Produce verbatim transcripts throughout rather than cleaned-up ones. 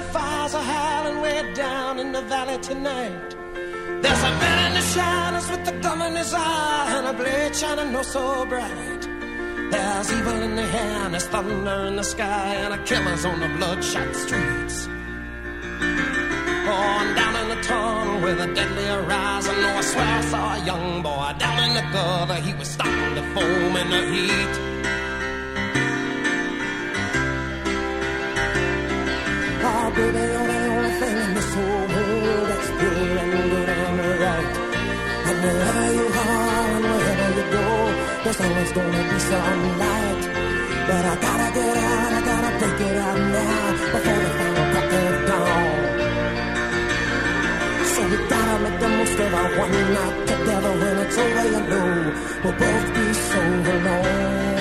the fires are howling way down in the valley tonight. There's a man in the shadows with a gun in his eye and a blade shining oh so bright. There's evil in the air and there's thunder in the sky and a killer's on the bloodshot streets. Oh, and down in the tunnel with a deadly horizon, oh, I swear I saw a young boy down in the gutter. He was starting to foam in the heat. Oh, baby, you're the only thing in this whole world that's pure and good and right. And wherever you are and wherever you go, there's always gonna be some light. But I gotta get out, I gotta break it out now before the final crack of dawn. So we gotta make the most of our one night together. When it's over, you know we'll both be so alone.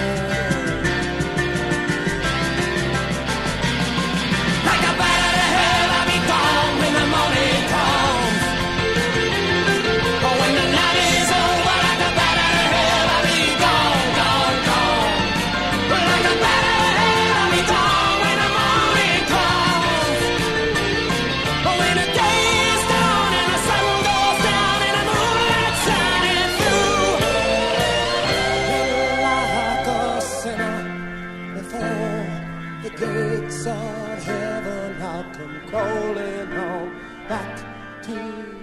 Like a bat out of hell, I'll be gone when the morning comes. Oh, when the night is over, like a bat out of hell, I'll be gone, gone, gone. Like a bat out of hell, I'll be gone when the morning comes. Oh, when the day is done and the sun goes down and the moonlight shining through. Like a sinner before the gates of heaven, I'll come crawling on back to you.